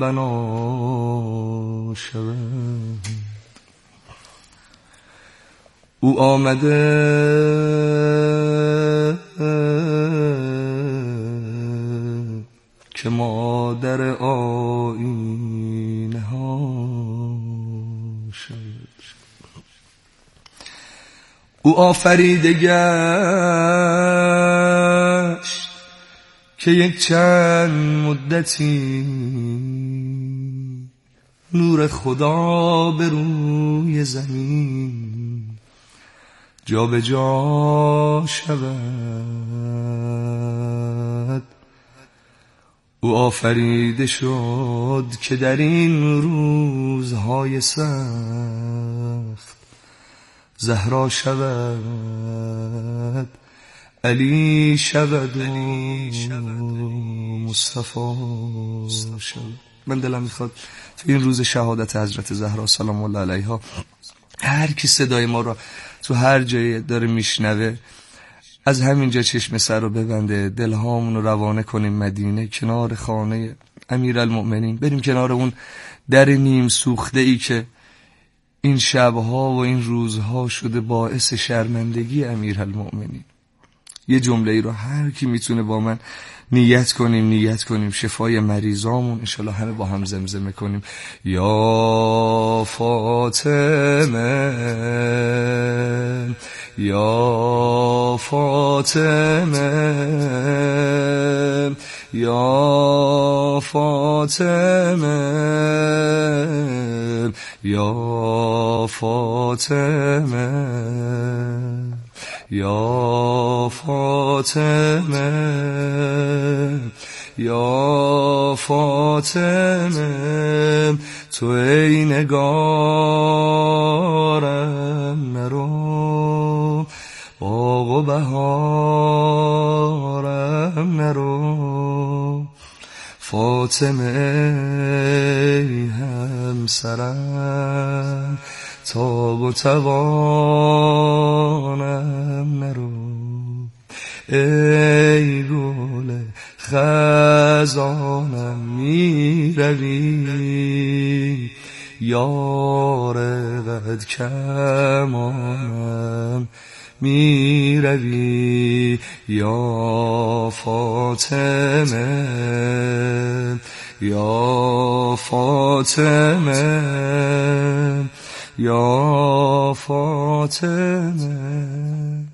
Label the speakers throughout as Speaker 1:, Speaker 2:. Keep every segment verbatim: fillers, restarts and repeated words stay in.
Speaker 1: بنا شود. او آمده که مادر آیینه ها شد. او آفریده گشت که یک چند مدتی نور خدا به روی زمین جا به جا شود. او آفریده شد که در این روزهای سخت زهرا شود، علی شود و مصطفی شود. من دلم میخواد تو این روز شهادت حضرت زهرا سلام الله علیها هر کی صدای ما را تو هر جایی داره میشنوه از همینجا چشم سر رو ببنده، دلهامون رو روانه کنیم مدینه، کنار خانه امیرالمؤمنین، بریم کنار اون در نیم سوخته ای که این شبها و این روزها شده باعث شرمندگی امیرالمؤمنین. یه جمله ای رو هر کی میتونه با من نیت کنیم نیت کنیم شفای مریضامون انشالله همه با هم زمزمه کنیم. یا فاطمه یا فاطمه یا فاطمه یا فاطمه یا فاطمه یا فاطمه تو ای نگارم نرو، باغ و بهارم نرو، فاطمه ای همسرم تاب و توانم نرو، ای گل خزانم می روی، یار قد کمانم می روی، یا فاطمه یا فاطمه یا فاطمه.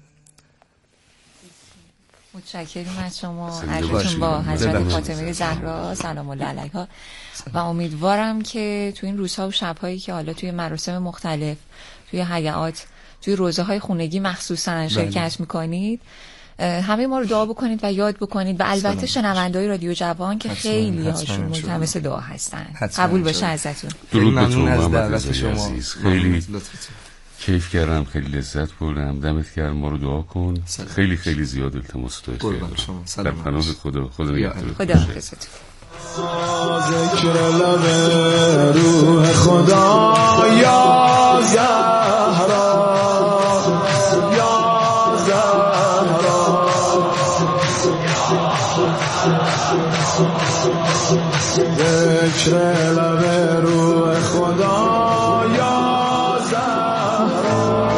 Speaker 2: متشکریم از شما. عشقتون با حضرت فاطمه زهرا سلام الله علیها و امیدوارم که تو این روزها و شبهایی که حالا توی مراسم مختلف توی حیات توی روزهای خونگی مخصوصا شرکت میکنید همه ما رو دعا بکنید و یاد بکنید و البته شنونده‌های رادیو جوان که خیلی هاشون ملتمس دعا هستن. قبول باشه ازتون.
Speaker 3: درود به تو محمد شما. خیلی کیف کردم، خیلی لذت بردم. دمت گرم، ما رو دعا کن. خیلی خیلی زیاد التماس تو کردم. در پناه خدا. خدا نگهدار.
Speaker 2: خدا حافظتون.
Speaker 4: ذکر لب روح خدا یا زهرا یا زهرا، ذکر لب روح خدا یا زهرا.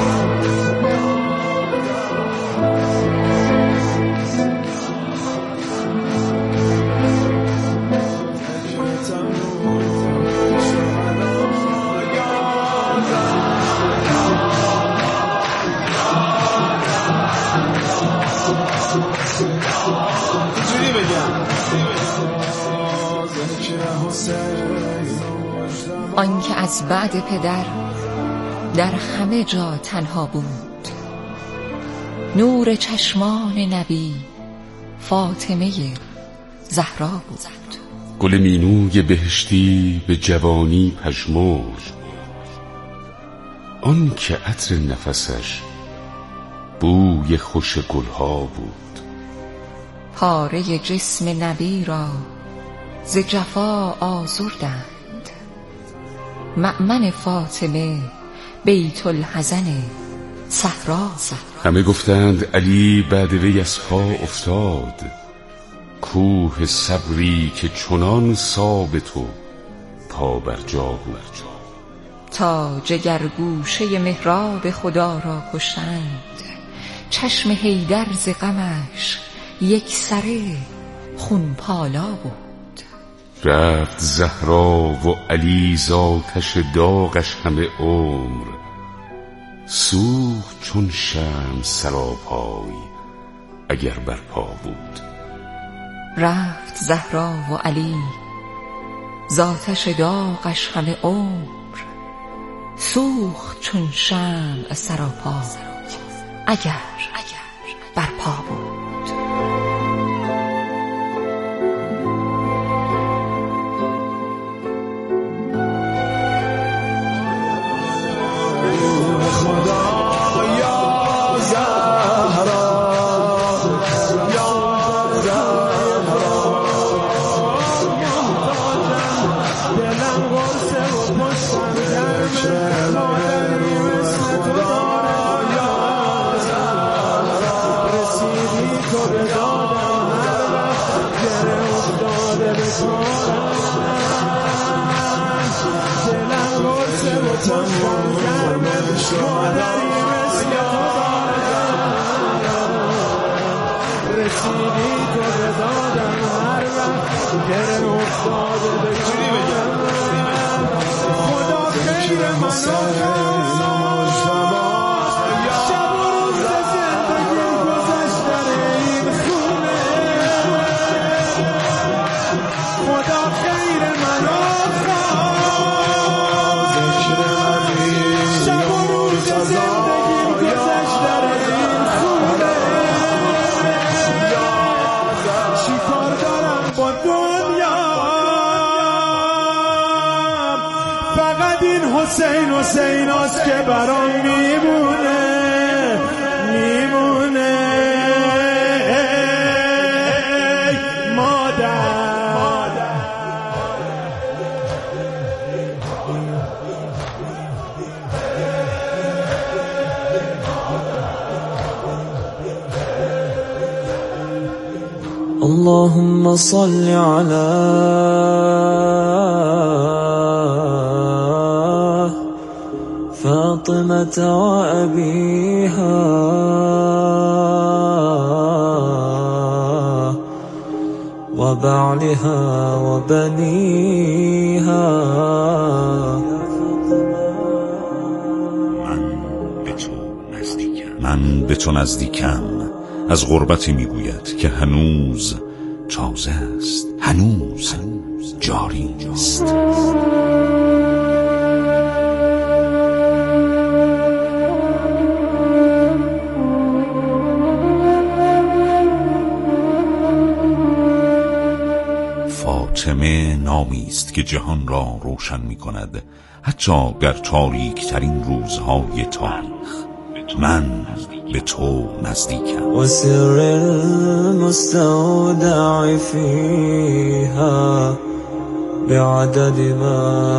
Speaker 2: آن که از بعد پدر در همه جا تنها بود، نور چشمان نبی فاطمه زهرا بود.
Speaker 3: گل مینوی بهشتی به جوانی پژمرد، آن که عطر نفسش بوی خوش گلها بود.
Speaker 2: پاره جسم نبی را ز جفا آزردند، مأمن فاطمه بیت الحزن صحرا.
Speaker 3: همه گفتند علی بعد وی از پا افتاد، کوه صبری که چنان ساب تو پا بر جا بود،
Speaker 2: تا جگرگوشه محراب خدا را کشتند. چشم حیدر ز غمش یک سره خون پالا بود.
Speaker 3: رفت زهرا و علی ز آتش داغش همه عمر، سوخت چون شمع سراپای اگر برپا بود.
Speaker 2: رفت زهرا و علی ز آتش داغش همه عمر، سوخت چون شمع سراپا اگر برپا بود.
Speaker 4: حسین حسین است که برام میمونه میمونه مادر. اللهم صل على فاطمة وأبيها وبعلها وبنيها.
Speaker 5: من به تو نزدیکم، از غربتی میگوید که هنوز تازه است، هنوز جاری است. فاطمه نامی است که جهان را روشن می کند، حتی در تاریک ترین روزهای تاریخ. من به تو نزدیکم.
Speaker 4: و سر المستودع فیها بعدد ما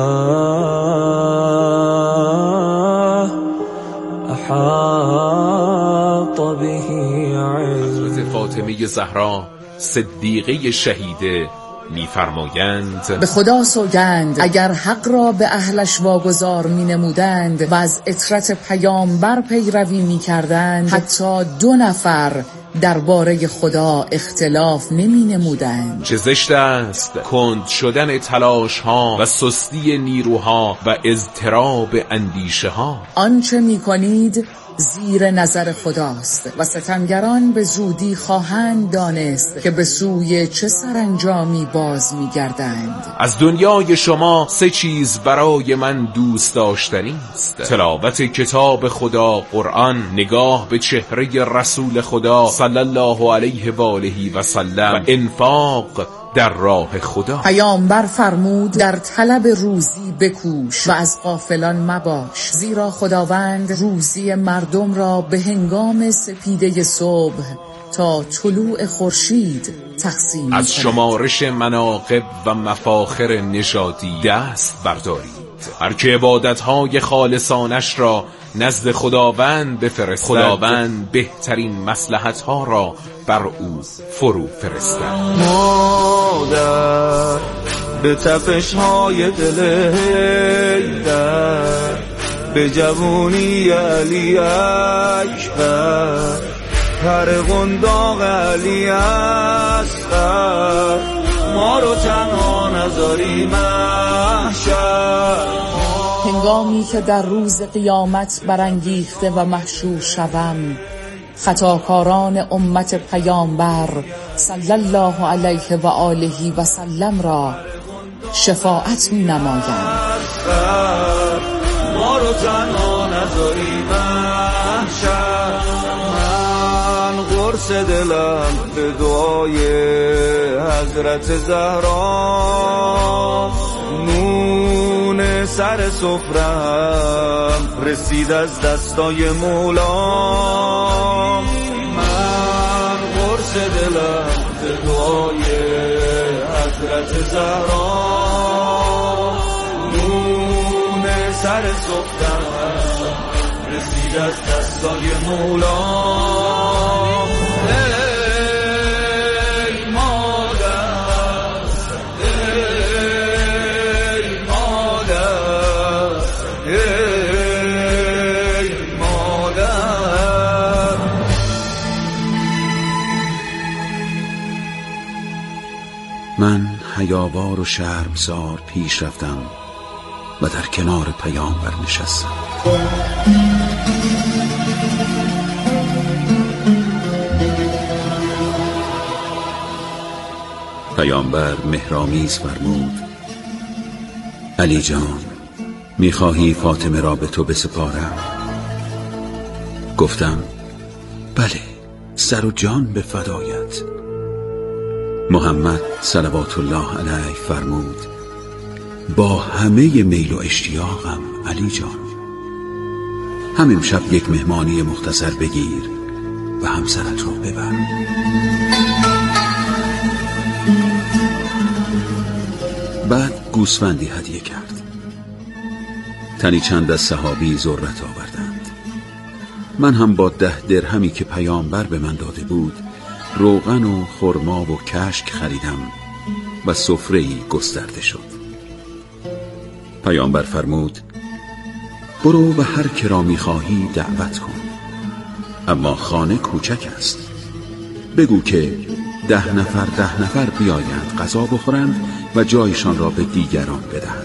Speaker 4: احاط به علم.
Speaker 6: حضرت فاطمه زهرا صدیقه شهیده می‌فرمایند:
Speaker 7: به خدا سوگند اگر حق را به اهلش واگذار می‌نمودند و از اطرت پیامبر پیروی می‌کردند، حتی دو نفر درباره خدا اختلاف نمی‌نمودند.
Speaker 6: چه زشت است کند شدن تلاش‌ها و سستی نیروها و اضطراب اندیشه‌ها.
Speaker 7: آنچه می‌کنید زیر نظر خداست و ستمگران به زودی خواهند دانست که به سوی چه سرانجامی باز می‌گردند.
Speaker 6: از دنیای شما سه چیز برای من دوست داشتنی است: تلاوت کتاب خدا قرآن، نگاه به چهره رسول خدا صلی الله علیه و آله و سلم و انفاق در راه خدا.
Speaker 7: پیامبر فرمود در طلب روزی بکوش و از غافلان مباش، زیرا خداوند روزی مردم را به هنگام سپیده صبح تا طلوع خورشید تقسیم
Speaker 6: از شمارش مناقب و مفاخر نژادی دست بردارید. هر که عبادتهای خالصانش را نزد خداوند بفرستد، خداوند بهترین مصلحتها را بر او فرو فرستد.
Speaker 4: مادر به تپش‌های دل حیدر، به جوونی علی اکبر، هر قنداق علی اصغر، ما رو تنها نذاری محشر.
Speaker 7: هنگامی که در روز قیامت برانگیخته و محشور شوم، خطاکاران امت پیامبر صلی الله علیه و آله و سلم را شفاعت می نمایم.
Speaker 4: ما رو تنها نذاری محشر. من قرص دلم به دعای حضرت زهرا، نون سر سفرم رسید از دستای مولا. من قرص دلم به دعای حضرت زهرا، نون سر سفرم رسید از دستای مولا.
Speaker 8: من حیاوار و شرمسار پیش رفتم و در کنار پیامبر نشستم. پیامبر مهرآمیز فرمود: علی جان، میخواهی فاطمه را به تو بسپارم؟ گفتم بله، سر و جان به فدایت. محمد صلوات الله علیه فرمود: با همه میل و اشتیاقم علی جان، هم امشب یک مهمانی مختصر بگیر و همسرت را ببر. بعد گوسفندی هدیه کرد. تنی چند از صحابی ذرت آوردند. من هم با ده درهمی که پیامبر به من داده بود روغن و خرما و کشک خریدم و سفره‌ای گسترده شد. پیامبر فرمود: برو و هر که را می‌خواهی دعوت کن، اما خانه کوچک است. بگو که ده نفر ده نفر بیایند غذا بخورند و جایشان را به دیگران بدهند.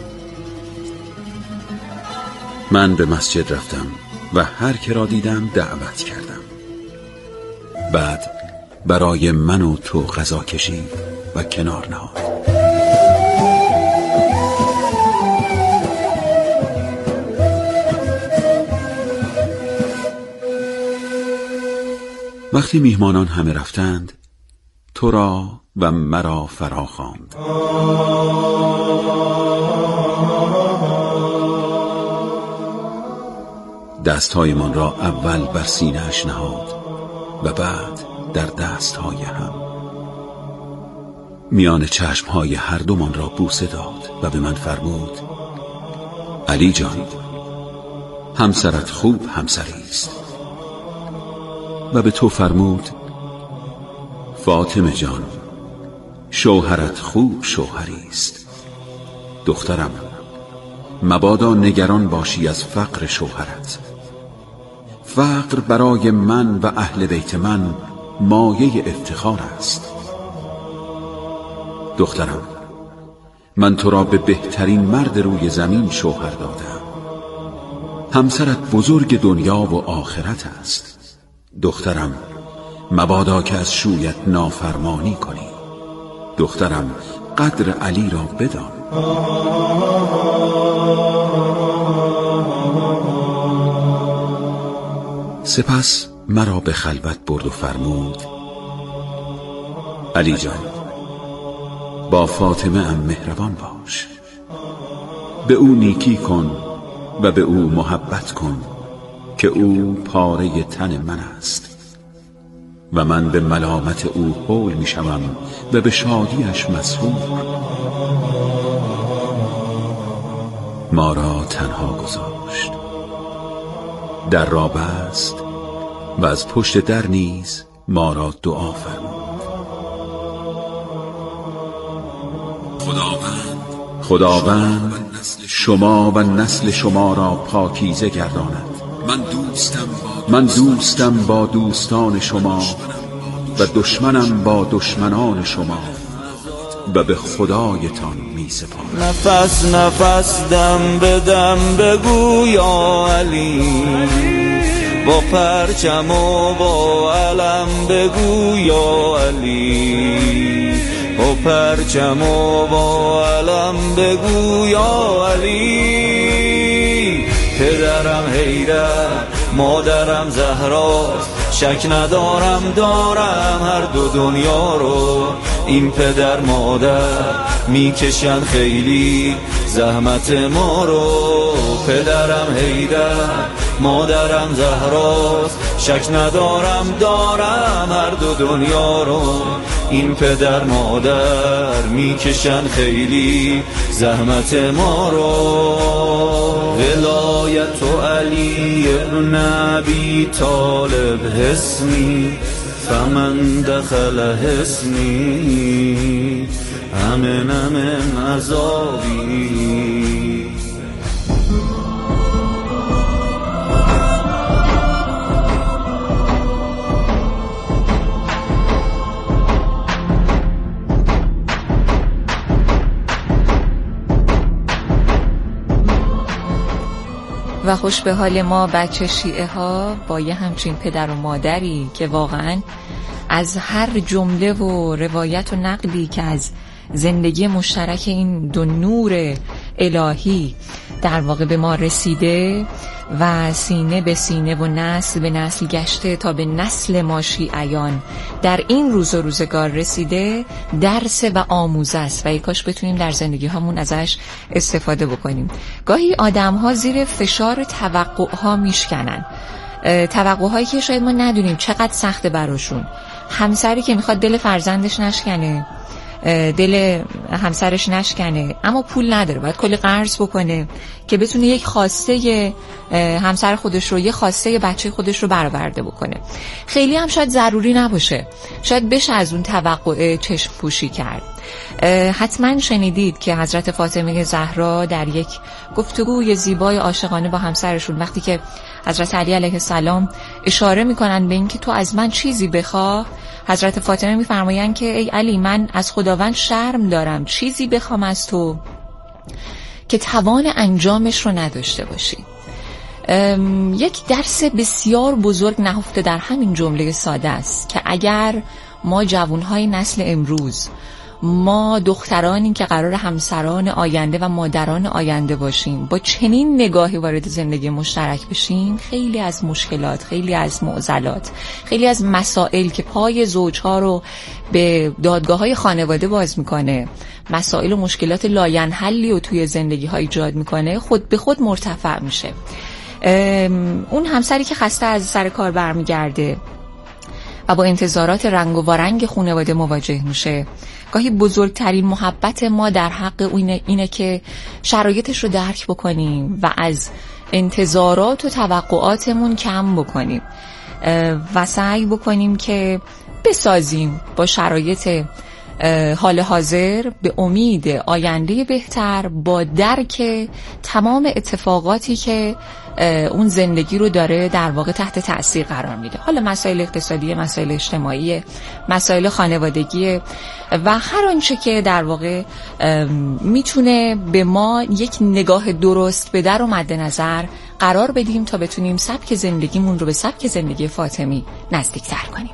Speaker 8: من به مسجد رفتم و هر که را دیدم دعوت کردم. بعد برای من و تو غذا کشید و کنار نهاد. وقتی میهمانان همه رفتند، تو را و مرا فرا خواند. دستهایمان را اول بر سینه‌اش نهاد و بعد در دستهای هم. میان چشمهای هر دومان را بوسه داد و به من فرمود: علی جان، همسرت خوب همسری است. و به تو فرمود: فاطمه جان، شوهرت خوب شوهری است. دخترم، مبادا نگران باشی از فقر شوهرت. فقر برای من و اهل بیت من مایه افتخار است. دخترم، من تو را به بهترین مرد روی زمین شوهر دادم. همسرت بزرگ دنیا و آخرت است. دخترم، مبادا که از شویت نافرمانی کنی. دخترم، قدر علی را بدان. سپس مرا به خلوت برد و فرمود: علی جان، با فاطمه ام مهربان باش. به او نیکی کن و به او محبت کن که او پاره تن من است و من به ملامت او هول می شوم و به شادیش مسرور. ما را تنها گذاشت، در را بست و از پشت در نیز ما را دعا فرمود. خداوند خداوند شما و نسل شما را پاکیزه گرداند. من دوستم من دوستم با دوستان شما و دشمنم با دشمنان شما و به خدایتان می سپارم.
Speaker 4: نفس نفس دم به دم بگو یا علی، با پرچم و با علم بگو یا علی، با پرچم و با علم بگو یا علی. پدرم حیدر مادرم زهرا، شک ندارم دارم هر دو دنیا رو. این پدر مادر میکشن خیلی زحمت ما رو. پدرم حیدر مادرم زهرا، شک ندارم دارم هر دو دنیا رو. این پدر مادر میکشن خیلی زحمت ما رو. ولایت علی ابن ابی طالب حسنی، فمن دخل حسنی امن من عذابی.
Speaker 2: و خوش به حال ما بچه شیعه ها با یه همچین پدر و مادری که واقعا از هر جمله و روایت و نقلی که از زندگی مشترک این دو نور الهی در واقع به ما رسیده و سینه به سینه و نسل به نسل گشته تا به نسل ما شیعیان در این روز و روزگار رسیده، درس و آموزه است و یک کاش بتونیم در زندگی همون ازش استفاده بکنیم. گاهی آدم ها زیر فشار توقع ها میشکنن، توقع هایی که شاید ما ندونیم چقدر سخته براشون. همسری که میخواد دل فرزندش نشکنه، دل همسرش نشکنه، اما پول نداره، باید کلی قرض بکنه که بتونه یک خواسته همسر خودش رو، یک خواسته بچه خودش رو برآورده بکنه. خیلی هم شاید ضروری نباشه، شاید بشه از اون توقع چشم پوشی کرد. حتما شنیدید که حضرت فاطمه زهرا در یک گفتگوی زیبای عاشقانه با همسرشون وقتی که حضرت علی علیه السلام اشاره میکنن به این که تو از من چیزی بخواه، حضرت فاطمه میفرمایند که ای علی، من از خداوند شرم دارم چیزی بخوام از تو که توان انجامش رو نداشته باشی. یک درس بسیار بزرگ نهفته در همین جمله ساده است که اگر ما جوانهای نسل امروز، ما دخترانی که قرار همسران آینده و مادران آینده باشیم، با چنین نگاهی وارد زندگی مشترک بشیم، خیلی از مشکلات، خیلی از معضلات، خیلی از مسائل که پای زوجها رو به دادگاه‌های خانواده باز میکنه، مسائل و مشکلات لاینحلی رو توی زندگی‌ها ایجاد میکنه، خود به خود مرتفع میشه. اون همسری که خسته از سر کار برمیگرده و با انتظارات رنگ و وارنگ خانواده مواجه میشه، گاهی بزرگترین محبت ما در حق اینه, اینه که شرایطش رو درک بکنیم و از انتظارات و توقعاتمون کم بکنیم و سعی بکنیم که بسازیم با شرایط حال حاضر به امید آینده بهتر، با درک تمام اتفاقاتی که اون زندگی رو داره در واقع تحت تأثیر قرار میده. حالا مسائل اقتصادی، مسائل اجتماعی، مسائل خانوادگی و هر آنچه که در واقع میتونه به ما یک نگاه درست به در و مد نظر قرار بدیم تا بتونیم سبک زندگیمون رو به سبک زندگی فاطمی نزدیکتر کنیم.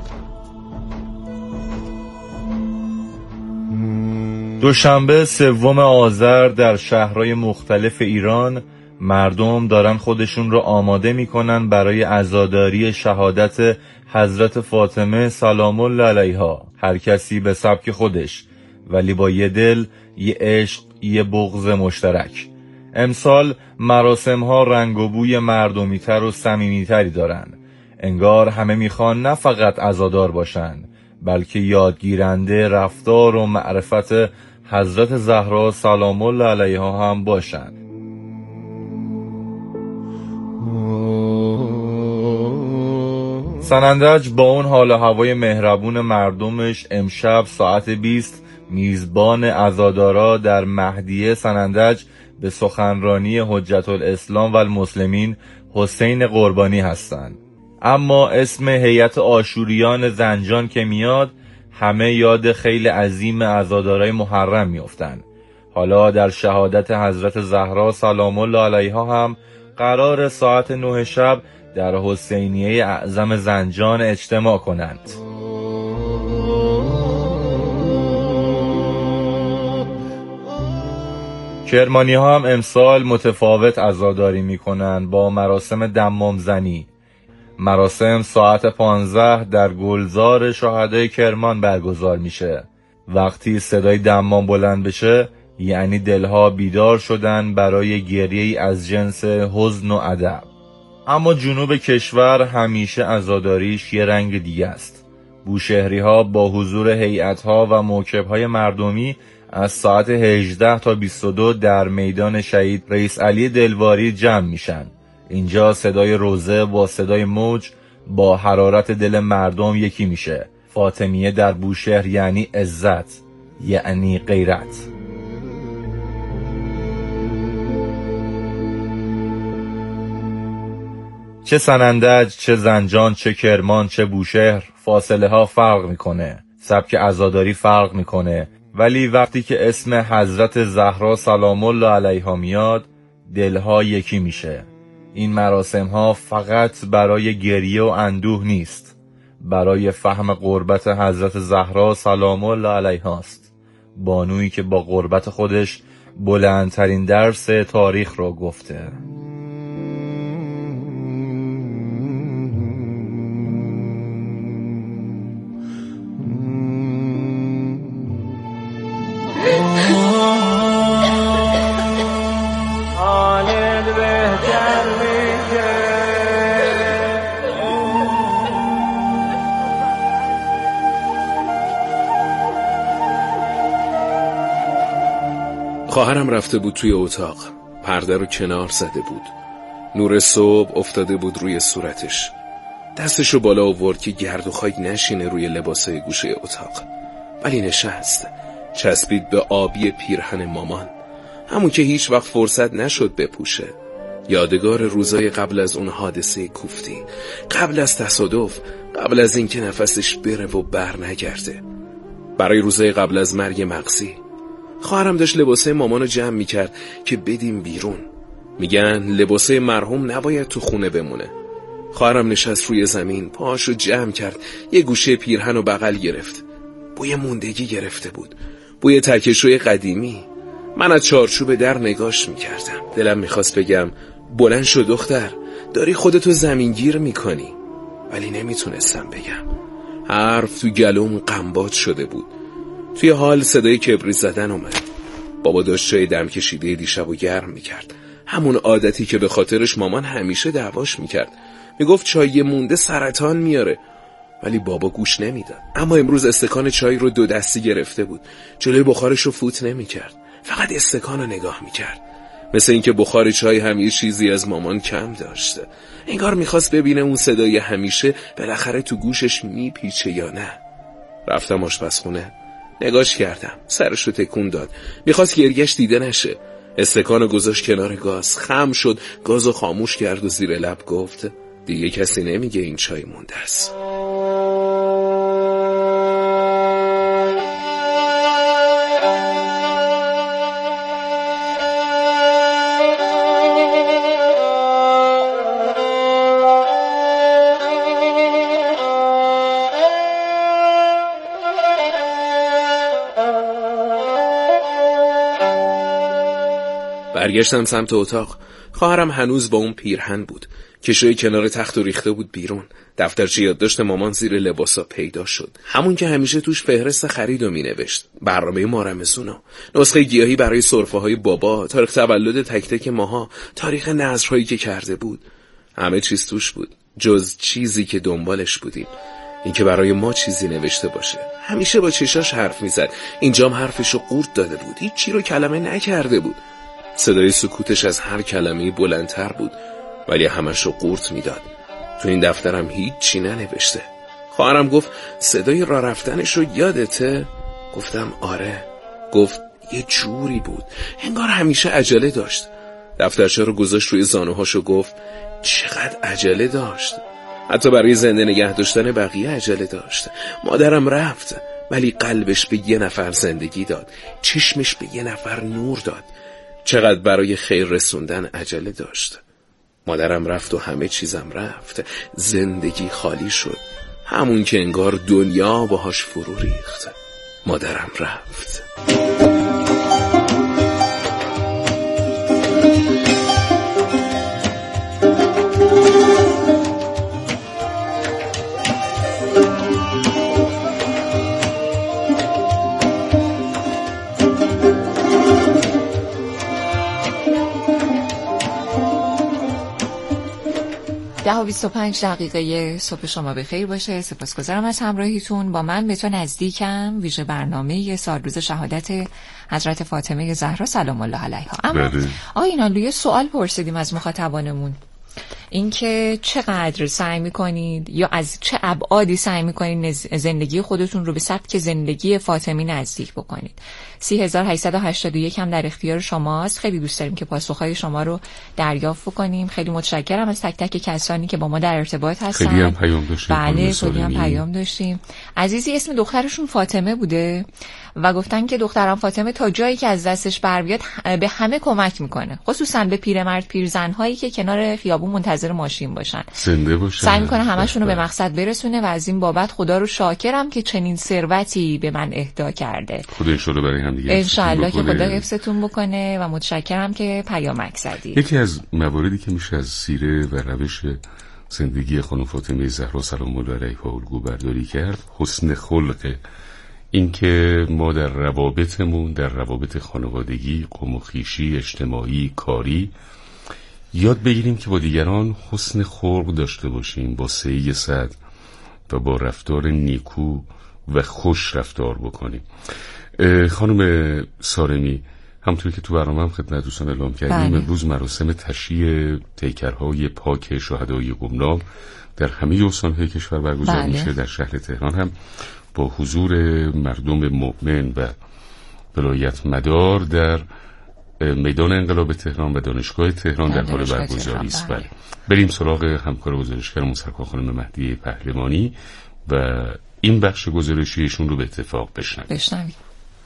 Speaker 9: دوشنبه سوم آذر در شهرهای مختلف ایران مردم دارن خودشون رو آماده میکنن برای عزاداری شهادت حضرت فاطمه سلام الله علیها. هر کسی به سبک خودش، ولی با یه دل، یه عشق، یه بغض مشترک. امسال مراسم ها رنگ و بوی مردمی‌تر و صمیمی‌تری دارن. انگار همه میخوان نه فقط عزادار باشن، بلکه یادگیرنده رفتار و معرفت حضرت زهرا سلام الله علیها هم باشن. سنندج با اون حال و هوای مهربون مردمش امشب ساعت بیست میزبان عزادارا در مهدیه سنندج به سخنرانی حجت الاسلام و المسلمین حسین قربانی هستند. اما اسم هیئت آشوریان زنجان که میاد همه یاد خیلی عظیم عزادارای محرم میافتن. حالا در شهادت حضرت زهرا سلام الله علیها هم قرار ساعت نه شب در حسینیه اعظم زنجان اجتماع کنند. کرمانی ها هم امسال متفاوت عزاداری میکنن با مراسم دمام زنی. مراسم ساعت پانزده در گلزار شهدای کرمان برگزار میشه. وقتی صدای دمام بلند بشه یعنی دلها بیدار شدن برای گریه‌ای از جنس حزن و ادب. اما جنوب کشور همیشه عزاداریش یه رنگ دیگه است. بوشهری ها با حضور هیئت ها و موکب های مردمی از ساعت هجده تا بیست و دو در میدان شهید رئیس علی دلواری جمع میشن. اینجا صدای روزه با صدای موج با حرارت دل مردم یکی میشه. فاطمیه در بوشهر یعنی عزت، یعنی غیرت. چه سنندج، چه زنجان، چه کرمان، چه بوشهر، فاصله ها فرق میکنه، سبک عزاداری فرق میکنه، ولی وقتی که اسم حضرت زهرا سلام الله علیها میاد دلها یکی میشه. این مراسم ها فقط برای گریه و اندوه نیست، برای فهم قربت حضرت زهرا سلام الله علیها است، بانویی که با قربت خودش بلندترین درس تاریخ را گفته.
Speaker 6: خواهرم رفته بود توی اتاق، پرده رو کنار زده بود، نور صبح افتاده بود روی صورتش، دستشو بالا آورد که گرد و خاک نشینه روی لباسای گوشه اتاق، ولی نشست، چسبید به آبی پیرهن مامان، همون که هیچ وقت فرصت نشد بپوشه. یادگار روزای قبل از اون حادثه کوفتی، قبل از تصادف، قبل از اینکه نفسش بره و بر نگرده، برای روزای قبل از مرگ مغزی. خواهرم داشت لباسه مامانو جمع میکرد که بدیم بیرون. میگن لباسه مرحوم نباید تو خونه بمونه. خواهرم نشست روی زمین، پاهاشو جمع کرد، یه گوشه پیرهن و بغل گرفت. بوی موندگی گرفته بود، بوی تکشوی قدیمی. من از چارچوب در نگاش میکردم. دلم میخواست بگم بلند شو دختر، داری خودتو زمینگیر میکنی، ولی نمیتونستم بگم. حرف تو گلوم قنبات شده بود. توی حال صدای کبریت زدن اومد. بابا داشت چای دم کشیده دیشبو گرم میکرد، همون عادتی که به خاطرش مامان همیشه دعواش میکرد. میگفت چای مونده سرطان میاره، ولی بابا گوش نمیداد. اما امروز استکان چای رو دو دستی گرفته بود، جلوی بخارش رو فوت نمیکرد، فقط استکان رو نگاه میکرد، مثل اینکه بخار چای هم یه چیزی از مامان کم داشته. انگار میخواست ببینه اون صدای همیشه بالاخره تو گوشش میپیچه یا نه. رفتم آشپزخونه، نگاش کردم، سرشو تکون داد، میخواست گریه‌اش دیده نشه. استکانو گذاشت کنار گاز، خم شد، گازو خاموش کرد و زیر لب گفت دیگه کسی نمیگه این چای مونده است. برگشتم سمت اتاق. خواهرم هنوز با اون پیرهن بود، کشوی کنار تخت و ریخته بود بیرون. دفترچه یادداشت مامان زیر لباسا پیدا شد، همون که همیشه توش فهرست خریدو مینوشت، برنامه مارمزونو، نسخه گیاهی برای سرفه های بابا، تاریخ تولد تک تک ماها، تاریخ نذرهایی که کرده بود. همه چیز توش بود جز چیزی که دنبالش بودیم، این که برای ما چیزی نوشته باشه. همیشه با چشاش حرف میزد، اینجام حرفشو قورت داده بود، هیچ چی رو کلمه نکرده بود. صدای سکوتش از هر کلمه‌ای بلندتر بود، ولی همشو قورت میداد. تو این دفترم هیچ چی ننوشته. خواهرم گفت صدای راه رفتنش رو یادته؟ گفتم آره. گفت یه جوری بود، انگار همیشه عجله داشت. دفترچه رو گذاشت روی زانوهاش و گفت چقدر عجله داشت. حتی برای زنده نگه داشتن بقیه عجله داشت. مادرم رفت ولی قلبش به یه نفر زندگی داد، چشمش به یه نفر نور داد. چقدر برای خیر رسوندن عجله داشت. مادرم رفت و همه چیزم رفت، زندگی خالی شد، همون که انگار دنیا باهاش فرو ریخت. مادرم رفت.
Speaker 2: ده و بیست و پنج دقیقه صبح شما بخیر باشه. سپاسگزارم از همراهیتون. با من به تو نزدیکم ویژه برنامه سال روز شهادت حضرت فاطمه زهرا سلام الله علیها. اما آقای اینالوی سوال پرسیدیم از مخاطبانمون، اینکه چقدر سعی میکنید یا از چه ابعادی سعی میکنید زندگی خودتون رو به سبک زندگی فاطمی نزدیک بکنید. سی هزار و هشتصد و هشتاد و یک هم در اختیار شماست. خیلی دوست داریم که پاسخهای شما رو دریافت بکنیم. خیلی متشکرم از تک تک کسانی که با ما در ارتباط هستن.
Speaker 3: خیلی هم پیام داشتیم.
Speaker 2: بله خیلی هم پیام داشتیم. عزیزی اسم دخترشون فاطمه بوده و گفتن که دخترم فاطمه تا جایی که از دستش بر بیاد به همه کمک میکنه، خصوصا به پیرمرد پیرزن‌هایی که کنار خیابون منتظر ماشین باشن،
Speaker 3: زنده باشن.
Speaker 2: سعی میکنه همشون رو به مقصد برسونه و از این بابت خدا رو شاکرم که چنین ثروتی به من اهدا کرده.
Speaker 3: خدا ان شاءالله برای هم دیگه
Speaker 2: ان شاءالله که خدا حفظتون بکنه و متشکرم که پیامک زدید.
Speaker 3: یکی از مواردی که میشه از سیره و روش زندگی خانم فاطمه زهرا سلام الله علیها الگو برداری کرد، حسن خلق. این که ما در روابطمون، در روابط خانوادگی، قوم و خویشی، اجتماعی، کاری، یاد بگیریم که با دیگران حسن خلق داشته باشیم، با سعی صد و با رفتار نیکو و خوش رفتار بکنیم. خانم سارمی، همونطور که تو برنامه هم خدمت دوستان اعلام کردیم، امروز مراسم تشییع پیکرهای پاک شهدای گمنام در همه استان‌های کشور برگزار
Speaker 2: بله.
Speaker 3: میشه. در شهر تهران هم با حضور مردم مؤمن و ولایت مدار در میدان انقلاب تهران و دانشگاه تهران در حال برگزاری است. بله. بریم سراغ همکار گزارشگرمون سرکار خانم مهدی پهلوانی و این بخش گزارشیشون رو به اتفاق بشنویم.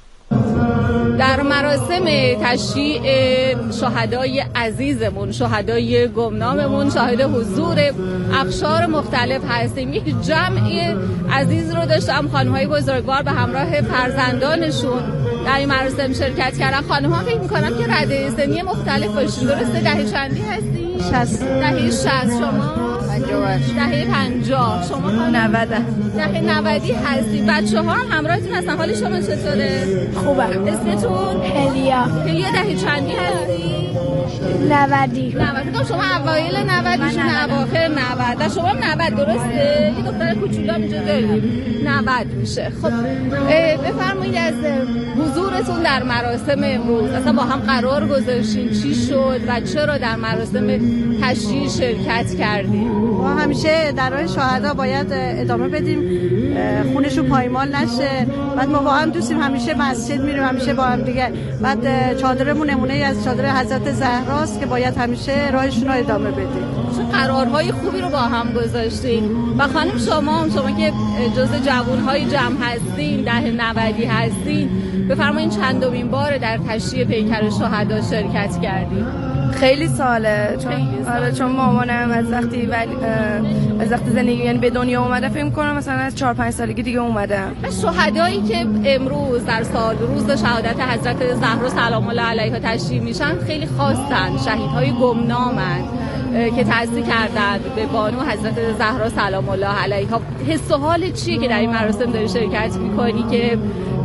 Speaker 10: در مراسم تشییع شهدای عزیزمون، شهدای گمناممون، شاهد حضور اقشار مختلف هستیم. یک جمعی عزیز رو داشتم، خانم‌های بزرگوار به همراه فرزندانشون در این مراسم شرکت کردن. خانم‌ها فکر می‌کنم که رده سنی مختلف باشین، درسته؟ دهه چندی هستی؟ شصت. دهه شصت. شما؟ پنجاه. دهه پنجاه. شما نود. دهه نودی هستی. بچه‌ها هم همراهتون هستن. حال شما چطوره؟
Speaker 11: خوبه.
Speaker 10: اسمتون؟
Speaker 11: هلیا.
Speaker 10: هلیا دهه چندی هستی؟
Speaker 11: نودی.
Speaker 10: نودی. شما اوایل نودیشون، اواخر نود. در شما هم نود، درسته؟ یه دختر کوچولو هم اینجا داریم. نود میشه. خب بفرمایید از حضورتون در مراسم امروز اصلا با هم قرار گذاشتین چی شد و چرا در مراسم تشییع شرکت کردیم؟
Speaker 12: ما همیشه در راه شهدا باید ادامه بدیم، خونشون پایمال نشه. بعد ما با هم دوستیم، همیشه مسجد میریم، همیشه با هم دیگه. بعد چادرمون نمونه ای از چادر حضرت زهراست که باید همیشه راهشون رو ادامه بدیم.
Speaker 10: قرارهای خوبی رو با هم گذاشتین. و خانم شما شما که جزء جوانهای جمع هستین، ده نودی هستین، بفرمایید چندمین بار در تشییع پیکر شهدا شرکت کردین؟
Speaker 11: خیلی ساله، چون آره چون مامانم از وقتی ولی از وقتی زندگی یعنی به دنیا اومده فکر کنم مثلا از چهار پنج سالگی دیگه اومدم.
Speaker 10: شهدایی که امروز در سال روز شهادت حضرت زهرا سلام الله علیها تشییع میشن خیلی خاصن، شهیدهای گمنامن که تعزیه کردند به بانو حضرت زهرا سلام الله علیها. حس و حال چیه که در این مراسم داری شرکت میکنی که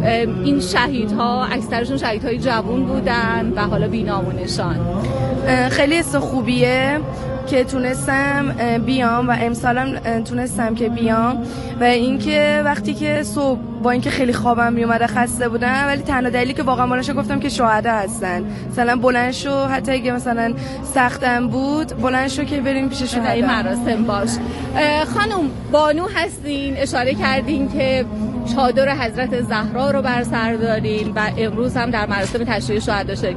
Speaker 10: این شهیدها اکثرشون شهیدهای جوان بودن و حالا بی‌نام-و-نشان.
Speaker 11: خیلی حس خوبیه که تونستم بیام و امسالم تونستم که بیام و اینکه وقتی که صبح با اینکه خیلی خوابم میومده خسته بودم ولی تنها دلیلی که واقعا بلند شدم گفتم که شهدا هستن، مثلا بلند شو حتی اگه مثلا سختم بود بلند شو که بریم پیش شهدا
Speaker 10: این مراسم باش. خانم بانو هستین، اشاره کردین که چادر حضرت زهرا رو بر سر دارین و امروز هم در مراسم تشییع شهدا شرکت